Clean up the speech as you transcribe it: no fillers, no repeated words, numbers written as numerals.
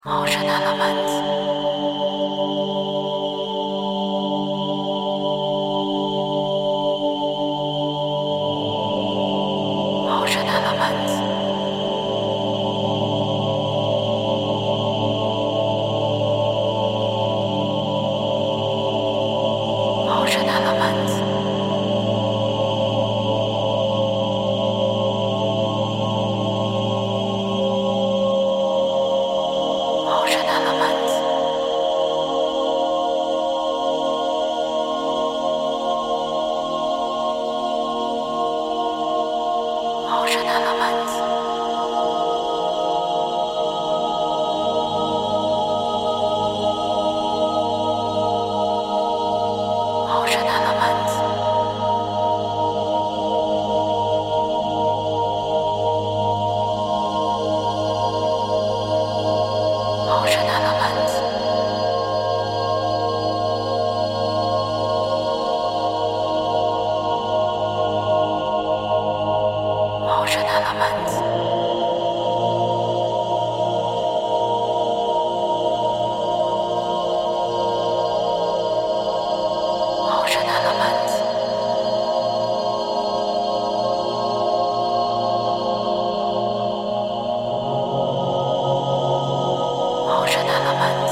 Motion elements. Motion elements. Motion elements. Motion elements. Motion elements. Motion elements. Motion elements. Motion elements. Motion elements. Motion elements.